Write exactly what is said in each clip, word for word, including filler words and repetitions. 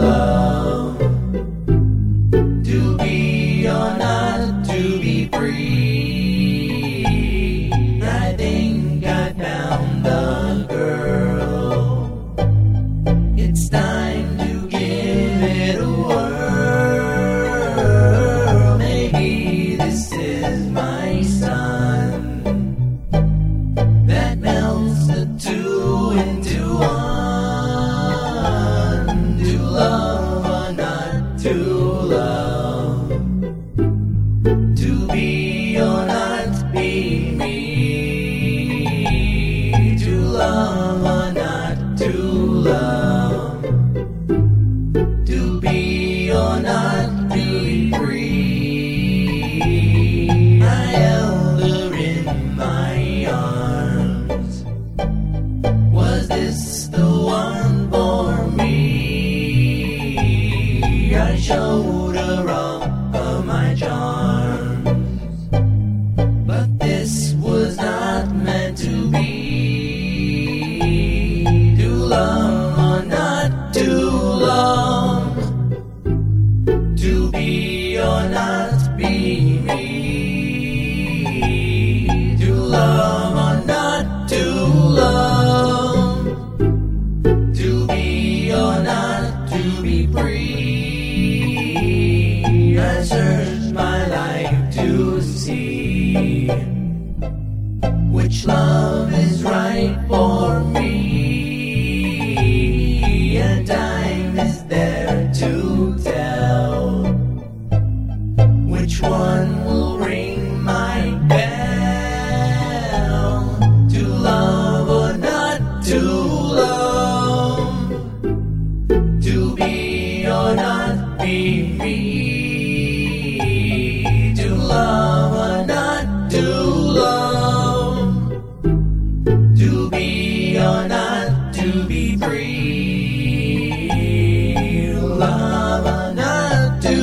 love, to be or not to be free. I think I found the girl. It's time to give it a whirl. Maybe this is my sun that melts the two into one. To love or not to love, to be or not be me. To love or not to love, to be or not be free. I held her in my arms. Was this the one for me? I showed her all of my charms, but this was not meant to be. To love or not to love, to be or not be me. To love or not to love, to be or not to be free. I searched my life to see which love is right for me, and time is there to tell which one will ring my bell. To love or not to love, to be or not be me. To love or not to love, to be or not to be free. To love or not to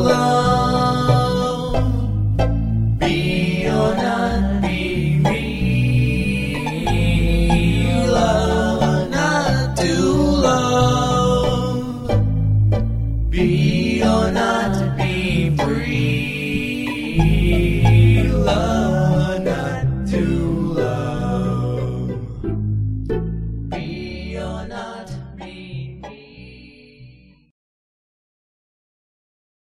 love, be or not be me. Love or not to love, be or not be free.